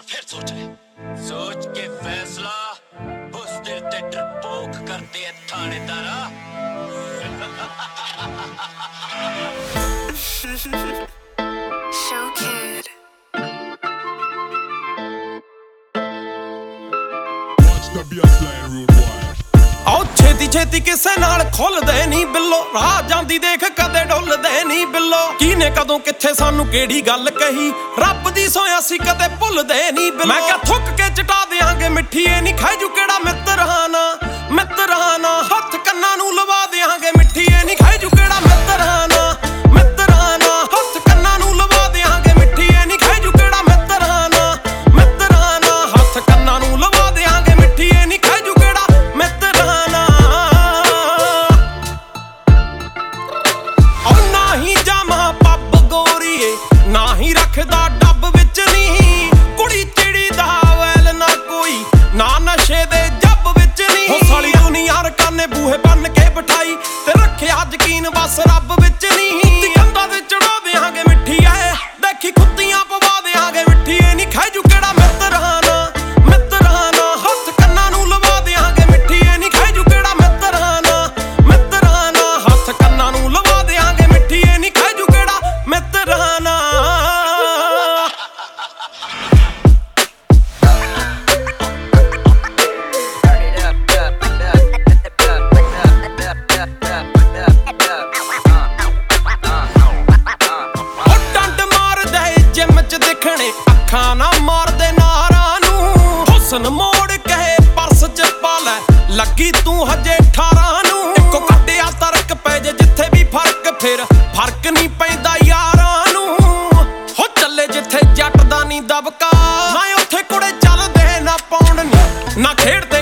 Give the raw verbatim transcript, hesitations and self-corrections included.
फिर सोच ले, सोच के फैसला उस दिल ते डरपोक करते हैं थानेदारा। Show Kid. Watch the be a flying rude boy. ਆਓ ਛੇਤੀ ਛੇਤੀ ਕਿਸੇ ਨਾਲ ਖੁੱਲਦੇ ਨਹੀਂ ਬਿੱਲੋ, ਰਾਹ ਜਾਂਦੀ ਦੇਖ ਕਦੇ ਡੁੱਲਦੇ ਨਹੀਂ ਬਿੱਲੋ। ਕਿਹਨੇ ਕਦੋਂ ਕਿੱਥੇ ਸਾਨੂੰ ਕਿਹੜੀ ਗੱਲ ਕਹੀ, ਰੱਬ ਦੀ ਸੋਇਆ ਸੀ ਕਦੇ ਭੁੱਲਦੇ ਨਹੀਂ ਬਿੱਲੋ। ਮੈਂ ਕਿਹਾ ਥੁੱਕ ਕੇ ਚਟਾ ਦਿਆਂਗੇ ਮਿੱਠੀ, ਇਹ ਨਹੀਂ ਖਾਈ ਜੂ ਕਿਹੜਾ ਮਿੱਤਰਾਨਾ ਮਿੱਤਰਾਨਾ। ਹੱਥ ਕੰਨਾਂ ਨੂੰ ਲਵਾ ਦਿਆਂਗੇ ਮਿੱਠੀ, ਇਹ ਨਹੀਂ ਖਾਈ ਜੂ ਕਿਹੜਾ ਮਿੱਤਰਾਨਾ ਮਿੱਤਰਾਨਾ। ਹੱਥ ਕੰਨਾਂ ਨੂੰ ਲਵਾ ਦਿਆਂਗੇ ਮਿੱਠੀ, ਇਹ ਨਹੀਂ ਖਾਈ ਜੂ ਕਿਹੜਾ ਮਿੱਤਰਾਨਾ ਮਿੱਤਰਾਨਾ। ਹੱਥ ਕੰਨਾਂ ਨੂੰ ਲਵਾ ਦਿਆਂਗੇ ਮਿੱਠੀ, ਇਹ ਨਹੀਂ ਖਾਈ ਜੂ ਕਿਹੜਾ ਮਿੱਤਰਾਨਾ। ਉਹ ਨਾ ਹੀ ਜਾਮਾ ਪੱਬ ਗੋਰੀਏ, ਨਾ ਹੀ ਰੱਖਦਾ ਡੱਬ ਵਿੱਚ ਨਹੀਂ ਕੁੜੀ ਚਿੜੀ ਦਾ ਵੈਲ, ਨਾ ਕੋਈ ਨਾ ਨਸ਼ੇ ਦੇ ਜੱਬ ਵਿੱਚ ਨਹੀਂ। ਉਹ ਸਾਲੀ ਦੁਨੀਆ ਰਕਾਨੇ ਬੂਹੇ ਬੰਨ ਕੇ ਬਿਠਾਈ ਤੇ ਰੱਖਿਆ ਯਕੀਨ ਬਸ ਰੱਬ ਵਿੱਚ ਨਹੀਂ। ਕੰਧਾਂ ਤੇ ਚੜਾ ਦਿਆਂਗੇ ਮਿੱਠੀ ਐ, ਦੇਖੀ ਖੁੱਤੀਆਂ ਪਵਾ ਦਿਆਂਗੇ ਮਿੱਠੀ, ਇਹ ਨਹੀਂ ਖਾਈ ਜੂ ਕਿਹੜਾ ਮਿੱਤਰਾਨਾ ਮਿੱਤਰਾਨਾ। ਹੱਥ ਕੰਨਾਂ ਨੂੰ ਲਵਾ ਦਿਆਂਗੇ ਮਿੱਠੀ, ਇਹ ਨਹੀਂ ਖਾਈ ਜੂ ਕਿਹੜਾ ਮਿੱਤਰਾਨਾ ਮਿੱਤਰਾਨਾ। ਹੱਥ ਕੰਨਾਂ ਨੂੰ ਲਵਾ ਦਿਆਂਗੇ ਮਿੱਠੀ, ਇਹ ਨਹੀਂ ਖਾਈ ਜੂ ਕਿਹੜਾ ਮਿੱਤਰਾਨਾ। ਅੱਖਾਂ ਨਾ ਮਾਰਦੇ ਨਾਰਾਂ ਨੂੰ, ਹੁਸਨ ਮੋੜ ਕਹੇ ਪਰਸ ਚ ਪਾ ਲੈ, ਲੱਗੀ ਤੂੰ ਹਜੇ ਅਠਾਰਾਂ ਨੂੰ। ਇੱਕੋ ਕੱਢਿਆ ਤਰਕ ਪੈ ਜੇ ਜਿੱਥੇ ਵੀ ਫਰਕ, ਫਿਰ ਫਰਕ ਨਹੀਂ ਪੈਂਦਾ ਯਾਰਾਂ ਨੂੰ। ਹੋ ਚੱਲੇ ਜਿੱਥੇ ਜੱਟ ਦਾ ਨਹੀਂ ਦਬਕਾ, ਨਾ ਉੱਥੇ ਕੁੜੇ ਚੱਲਦੇ ਨਾ ਪਾਉਣ ਨੀ ਨਾ ਖੇਡ